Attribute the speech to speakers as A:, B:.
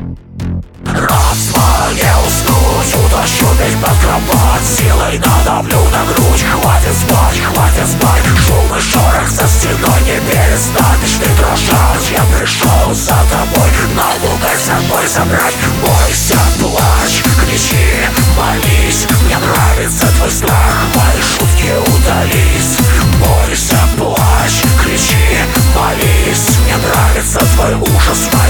A: Родство не уснуть, утащу ведь под кровать, силой надавлю на грудь. Хватит спать, хватит спать. Шум и шорох за стеной не перестанешь ты дрожать. Я пришел за тобой, наугад с собой забрать. Бойся, плачь, кричи, молись. Мне нравится твой страх, мои шутки удались. Бойся, плачь, кричи, молись. Мне нравится твой ужас, мои